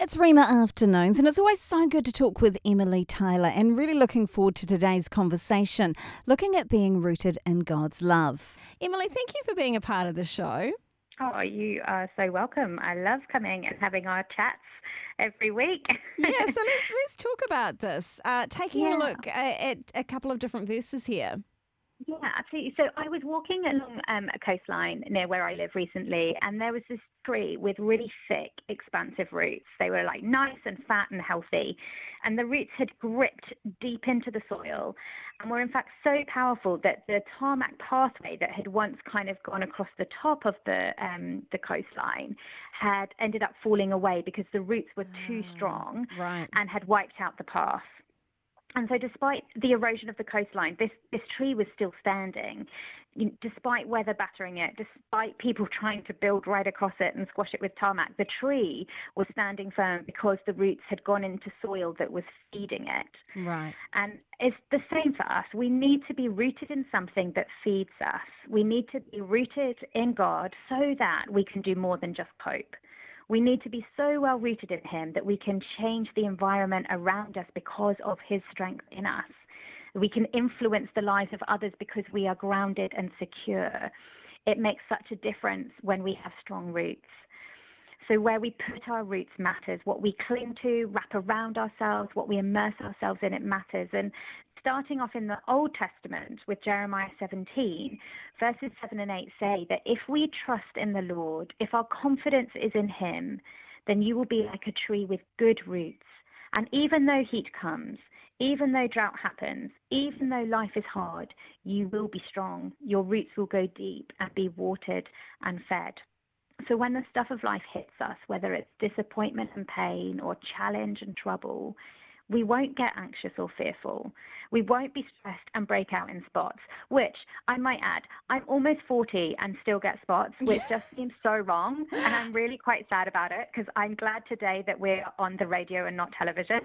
It's Rima Afternoons, and it's always so good to talk with Emily Taylor, and really looking forward to today's conversation, looking at being rooted in God's love. Emily, thank you for being a part of the show. Oh, you are so welcome. I love coming and having our chats every week. Yeah, so let's talk about this. Taking a Yeah. look at a couple of different verses here. Yeah, absolutely. So I was walking along a coastline near where I live recently, and there was this tree with really thick, expansive roots. They were like nice and fat and healthy, and the roots had gripped deep into the soil and were in fact so powerful that the tarmac pathway that had once kind of gone across the top of the coastline had ended up falling away because the roots were too strong Right. and had wiped out the path. And so despite the erosion of the coastline, this tree was still standing, despite weather battering it, despite people trying to build right across it and squash it with tarmac. The tree was standing firm because the roots had gone into soil that was feeding it. Right. And it's the same for us. We need to be rooted in something that feeds us. We need to be rooted in God so that we can do more than just cope. We need to be so well rooted in him that we can change the environment around us because of his strength in us. We can influence the lives of others because we are grounded and secure. It makes such a difference when we have strong roots. So where we put our roots matters. What we cling to, wrap around ourselves, what we immerse ourselves in, it matters. And starting off in the Old Testament with Jeremiah 17, verses 7 and 8 say that if we trust in the Lord, if our confidence is in him, then you will be like a tree with good roots. And even though heat comes, even though drought happens, even though life is hard, you will be strong. Your roots will go deep and be watered and fed. So when the stuff of life hits us, whether it's disappointment and pain or challenge and trouble, we won't get anxious or fearful. We won't be stressed and break out in spots, which I might add, I'm almost 40 and still get spots, which just seems so wrong. And I'm really quite sad about it because I'm glad today that we're on the radio and not television.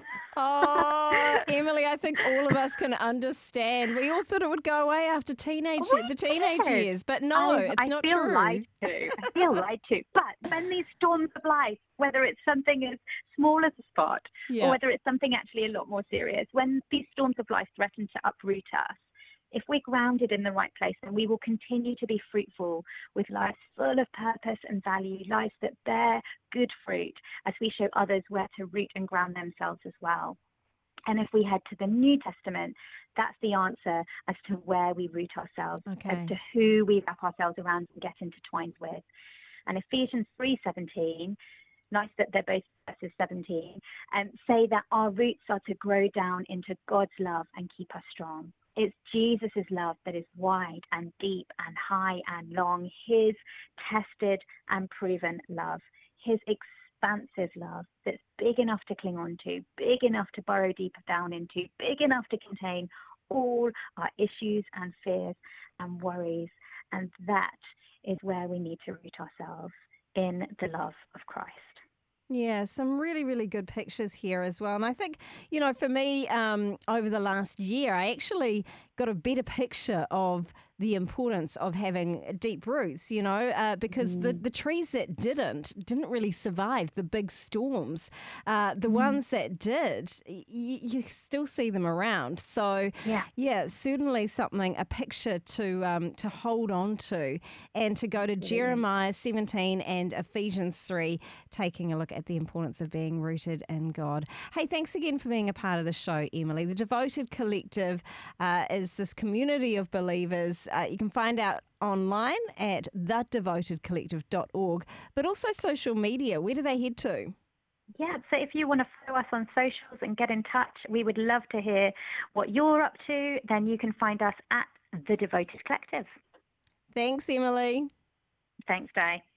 Oh, Emily, I think all of us can understand. We all thought it would go away after the teenage Yes. years, but no, it's not feel true. lied to. I feel lied to. But when these storms of life, whether it's something as small as a spot or whether it's something actually a lot more serious, when these storms of life threaten to uproot us, if we're grounded in the right place, then we will continue to be fruitful with lives full of purpose and value, lives that bear good fruit as we show others where to root and ground themselves as well. And if we head to the New Testament, that's the answer as to where we root ourselves, as to who we wrap ourselves around and get intertwined with. And Ephesians 3:17, nice that they're both verses 17, say that our roots are to grow down into God's love and keep us strong. It's Jesus' love that is wide and deep and high and long, his tested and proven love, his expansive love that's big enough to cling on to, big enough to burrow deeper down into, big enough to contain all our issues and fears and worries. And that is where we need to root ourselves, in the love of Christ. Yeah, some really, really good pictures here as well. And I think, for me, over the last year, I actually got a better picture of the importance of having deep roots, because the trees that didn't really survive the big storms. The ones that did, you still see them around. So, yeah, certainly a picture to hold on to, and to go to Jeremiah 17 and Ephesians 3, taking a look at the importance of being rooted in God. Hey, thanks again for being a part of the show, Emily. The Devoted Collective is this community of believers. You can find out online at thedevotedcollective.org, but also social media. Where do they head to? Yeah, so if you want to follow us on socials and get in touch, we would love to hear what you're up to. Then you can find us at The Devoted Collective. Thanks, Emily. Thanks, Di.